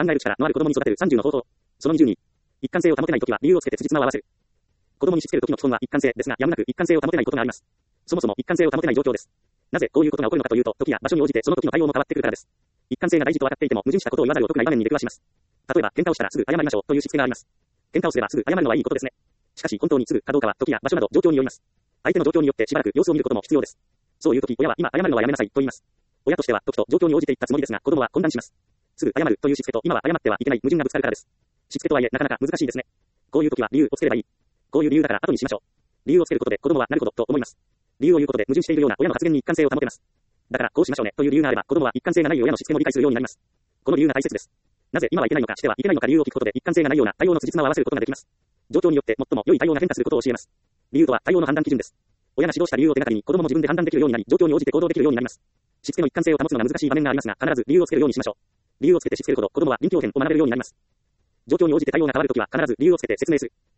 考える力のある子供に育てる30の方法。その20に、一貫性を保てないときは理由をつけて辻褄を合わせる。子供にしつけるときの基本は一貫性ですが、やむなく一貫性を保てないことがあります。そもそも一貫性を保てない状況です。なぜこういうことが起こるのかというと、時や場所に応じてその時の対応も変わってくるからです。一貫性が大事と分かっていても、矛盾したことを言わざるを得ない場面に出くわします。例えば、喧嘩をしたらすぐ謝りましょうというしつけがあります。喧嘩をすればすぐ謝るのはいいことですね。しかし、本当にすぐかどうかは、時や場所など状況によります。相手の状況によってしばらく様子を見ることも必要です。そういう時、親は今謝るのはやめなさいと言います。親としては時と状況に応じて言ったつもりですが、子供は混乱します。すぐ謝るというしつけと今は謝ってはいけない矛盾がぶつかるからです。しつけとはいえなかなか難しいですね。こういう時は理由をつければいい。こういう理由だから後にしましょう。理由をつけることで子供はなるほどと思います。理由を言うことで矛盾しているような親の発言に一貫性を保てます。だからこうしましょうねという理由があれば子供は一貫性がない親のしつけも理解するようになります。この理由が大切です。なぜ今はいけないのかしてはいけないのか理由を聞くことで一貫性がないような対応の辻褄を合わせることができます。状況によって最も良い対応が変化することを教えます。理由とは対応の判断基準です。親が指導した理由を手がかりに子供も自分で判断できるようになり、状況に応じて行動できるようになります。しつけの一貫性を保つのが難しい場面がありますが、必ず理由をつけるようにしましょう。理由をつけてしつけるほど子供は臨機応変を学べるようになります。状況に応じて対応が変わるときは必ず理由をつけて説明する。